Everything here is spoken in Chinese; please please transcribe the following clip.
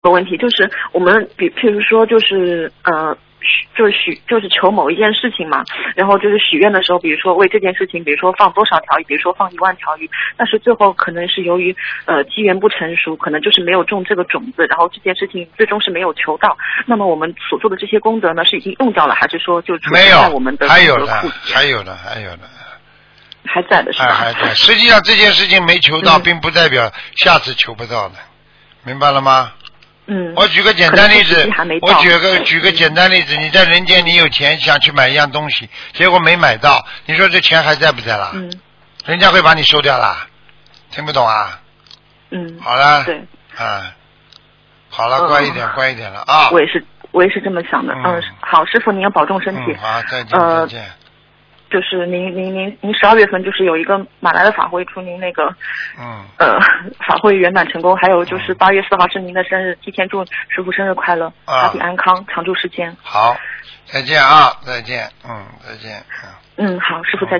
个问题，就是我们譬如说就是就是求某一件事情嘛，然后就是许愿的时候，比如说为这件事情，比如说放多少条鱼，比如说放10000条鱼，但是最后可能是由于机缘不成熟，可能就是没有种这个种子，然后这件事情最终是没有求到。那么我们所做的这些功德呢，是已经用掉了，还是说就储存在我们的还有的， 还在的是吧？ 还在。实际上这件事情没求到，并不代表下次求不到的，明白了吗？我举个简单例子，举个简单例子，你在人间你有钱想去买一样东西，结果没买到，你说这钱还在不在啦？人家会把你收掉啦，听不懂啊？好了， 对， 好了，乖一点了啊！ 我也是这么想的，好，师傅您要保重身体， 好，再见。 就是您12月份就是有一个马来的法会，祝您那个法会圆满成功。还有就是8月4号是您的生日，提前祝师傅生日快乐，法体安康，长驻世间。 好，再见啊，再见，再见。 好，师傅再见。